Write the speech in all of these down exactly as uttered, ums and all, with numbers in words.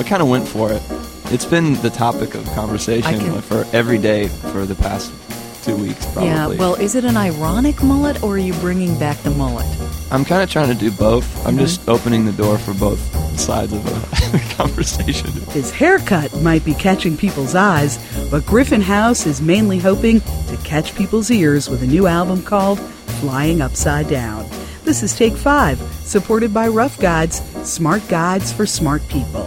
I kind of went for it. It's been the topic of conversation can... for every day for the past two weeks, probably. Yeah, well, is it an ironic mullet, or are you bringing back the mullet? I'm kind of trying to do both. I'm mm-hmm. just opening the door for both sides of a conversation. His haircut might be catching people's eyes, but Griffin House is mainly hoping to catch people's ears with a new album called Flying Upside Down. This is Take Five, supported by Rough Guides, smart guides for smart people.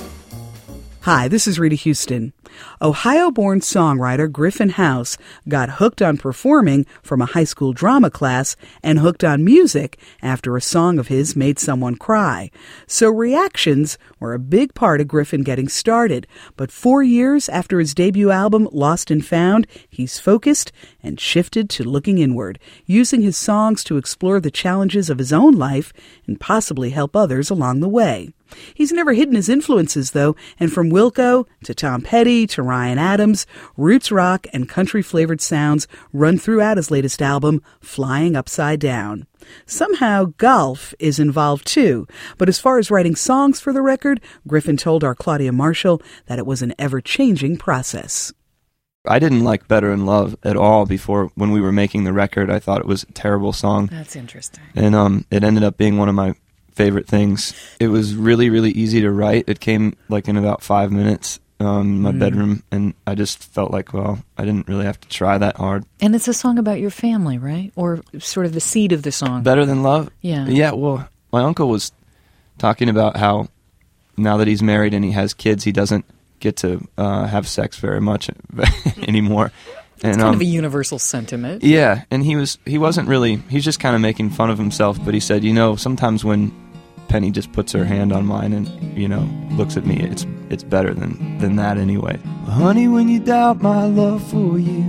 Hi, this is Rita Houston. Ohio-born songwriter Griffin House got hooked on performing from a high school drama class and hooked on music after a song of his made someone cry. So reactions were a big part of Griffin getting started. But four years after his debut album, Lost and Found, he's focused and shifted to looking inward, using his songs to explore the challenges of his own life and possibly help others along the way. He's never hidden his influences, though, and from Wilco to Tom Petty to Ryan Adams, roots rock and country-flavored sounds run throughout his latest album, Flying Upside Down. Somehow, golf is involved, too, but as far as writing songs for the record, Griffin told our Claudia Marshall that it was an ever-changing process. I didn't like Better in Love at all before when we were making the record. I thought it was a terrible song. That's interesting. And um, it ended up being one of my favorite things. It was really, really easy to write. It came like in about five minutes um, in my mm. bedroom, and I just felt like, well, I didn't really have to try that hard. And it's a song about your family, right? Or sort of the seed of the song. Better Than Love? Yeah. Yeah, well, my uncle was talking about how now that he's married and he has kids, he doesn't get to uh, have sex very much anymore. And, it's kind um, of a universal sentiment. Yeah, and he was he wasn't really, he's just kind of making fun of himself, but he said, you know, sometimes when Penny just puts her hand on mine and, you know, looks at me, it's it's better than, than that anyway. Well, honey, when you doubt my love for you,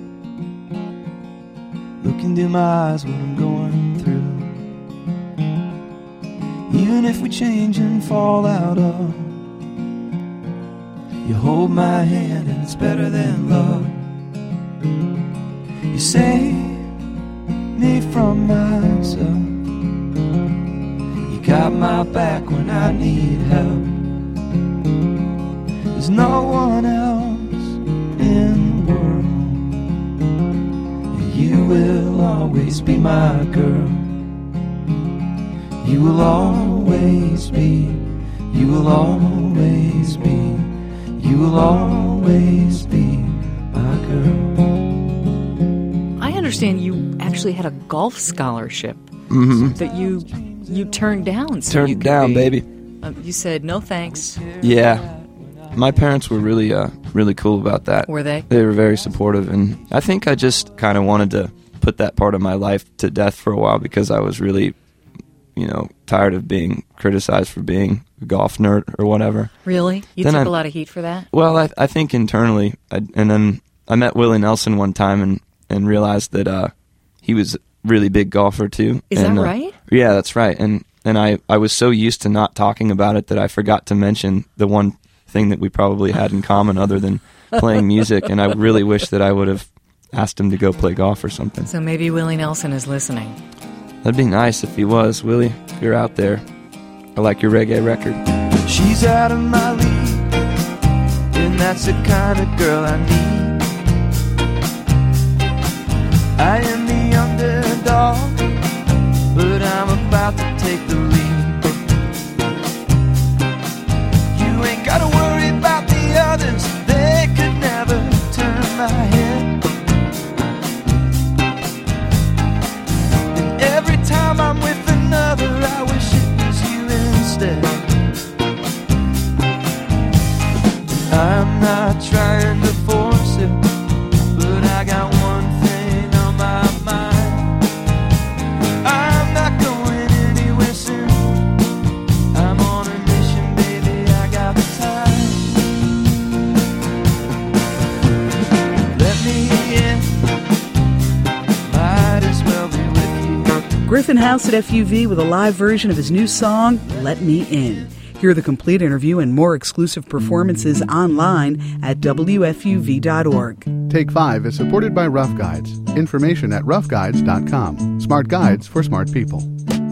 look into my eyes, what I'm going through. Even if we change and fall out of, you hold my hand and it's better than love. You save me from myself. You got my back when I need help. There's no one else in the world. You will always be my girl. You will always be. You will always be. You will always be my girl. I understand you actually had a golf scholarship mm-hmm. that you you turned down. So turned you could down, be, baby. Uh, you said no thanks. Yeah, my parents were really, uh, really cool about that. Were they? They were very supportive, and I think I just kind of wanted to put that part of my life to death for a while because I was really, you know, tired of being criticized for being a golf nerd or whatever. Really? You then took I, a lot of heat for that? Well, I, I think internally, I, and then I met Willie Nelson one time and, and realized that uh, he was a really big golfer too. Is and, that uh, right? Yeah, that's right. And and I, I was so used to not talking about it that I forgot to mention the one thing that we probably had in common other than playing music, and I really wish that I would have asked him to go play golf or something. So maybe Willie Nelson is listening. That'd be nice if he was. Willie, if you're out there, I like your reggae record. She's out of my league, and that's the kind of girl I need. I am the underdog, but I'm about to take the lead. You ain't gotta worry about the others, they could never turn my head. And every time I'm with another, I wish it was you instead. I'm not trying to force it, but I got one thing on my mind. I'm not going anywhere soon. I'm on a mission, baby, I got the time. Let me in, might as well be with you. Griffin House at F U V with a live version of his new song, Let Me In. Hear the complete interview and more exclusive performances online at W F U V dot org. Take Five is supported by Rough Guides. Information at rough guides dot com. Smart guides for smart people.